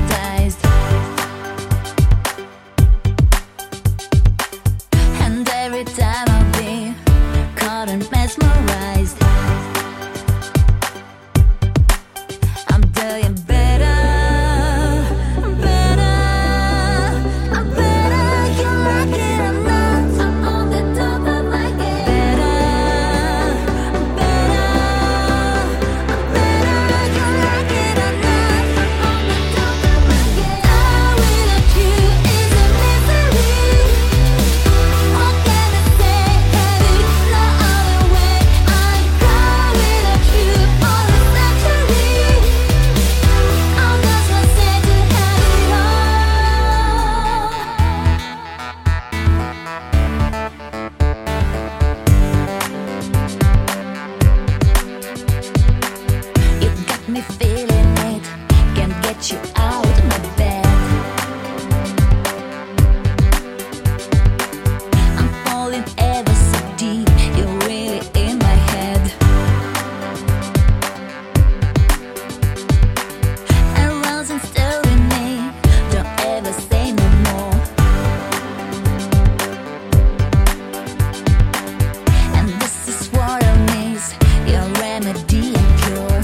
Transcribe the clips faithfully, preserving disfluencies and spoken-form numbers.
hypnotized, and every time I've been caught and mesmerized, I'm doing better, better, I'm better. You like it or not, I'm on the top of my game. Better, better, I'm better. You like it or not, I'm on the top of my game. Time without you is a misery. What can I say? Have it no other way. I cry without you all the century. I'm just one sad to have it all. You got me feeling it, can't get you out of my bed. I'm falling ever so deep, you're really in my head. Arousing still in me, don't ever say no more. And this is what I miss, your remedy and cure.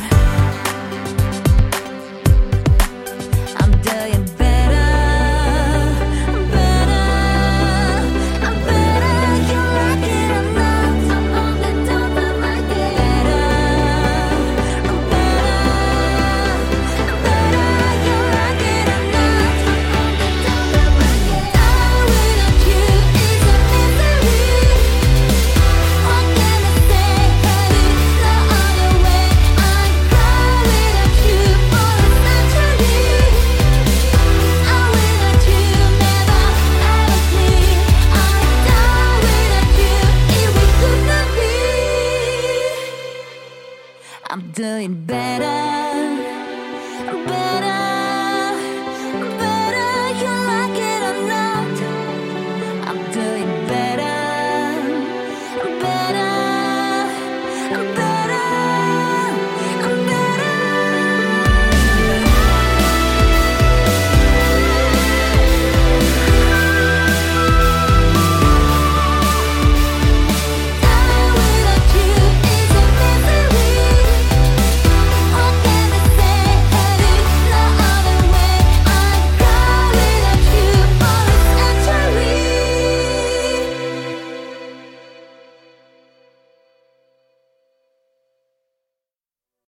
I'm doing better, better, I'm better. You like it or not, I'm on the top of my game. Better, I'm better, I'm better. You like it or not, I'm on the top of my game. Time without you is a misery. What can I say? Have it no other way. I cry without you for a century. I'm without you, never ever clean. I'd die without you if we could not be. I'm doing better.